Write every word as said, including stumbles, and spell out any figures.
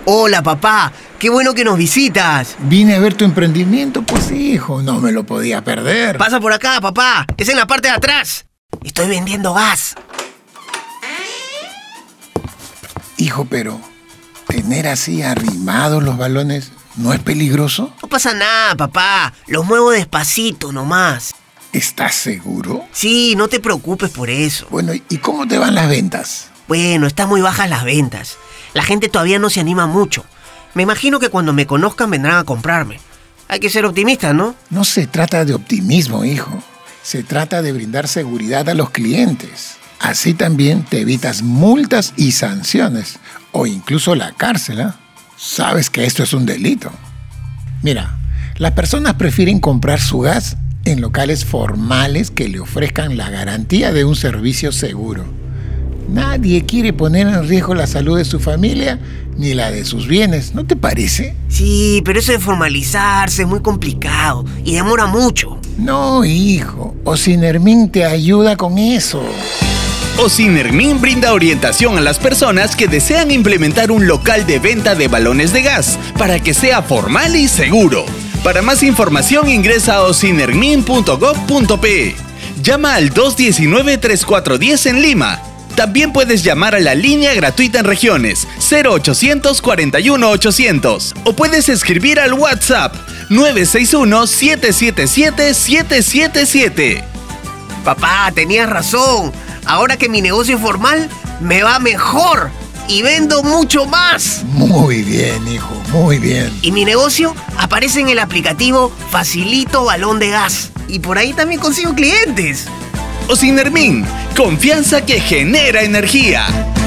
Hola, papá. Qué bueno que nos visitas. Vine a ver tu emprendimiento, pues hijo, no me lo podía perder. Pasa por acá, papá. Es en la parte de atrás. Estoy vendiendo gas. Hijo, pero tener así arrimados los balones, ¿no es peligroso? No pasa nada, papá. Los muevo despacito nomás. ¿Estás seguro? Sí, no te preocupes por eso. Bueno, ¿y cómo te van las ventas? Bueno, están muy bajas las ventas. La gente todavía no se anima mucho. Me imagino que cuando me conozcan vendrán a comprarme. Hay que ser optimistas, ¿no? No se trata de optimismo, hijo. Se trata de brindar seguridad a los clientes. Así también te evitas multas y sanciones, o incluso la cárcel, ¿eh? Sabes que esto es un delito. Mira, las personas prefieren comprar su gas en locales formales que le ofrezcan la garantía de un servicio seguro. Nadie quiere poner en riesgo la salud de su familia ni la de sus bienes, ¿no te parece? Sí, pero eso de formalizarse es muy complicado y demora mucho. No, hijo, Ocinermin te ayuda con eso. Ocinermin brinda orientación a las personas que desean implementar un local de venta de balones de gas para que sea formal y seguro. Para más información ingresa a ocinermin punto gob punto pe. Llama al dos uno nueve, tres cuatro uno cero en Lima. También puedes llamar a la línea gratuita en regiones cero ochocientos cuarenta y uno ochocientos o puedes escribir al WhatsApp nueve seis uno, siete siete siete, siete siete siete. Papá, tenías razón. Ahora que mi negocio es formal, me va mejor y vendo mucho más. Muy bien, hijo, muy bien. Y mi negocio aparece en el aplicativo Facilito Balón de Gas. Y por ahí también consigo clientes. Ocinermin, confianza que genera energía.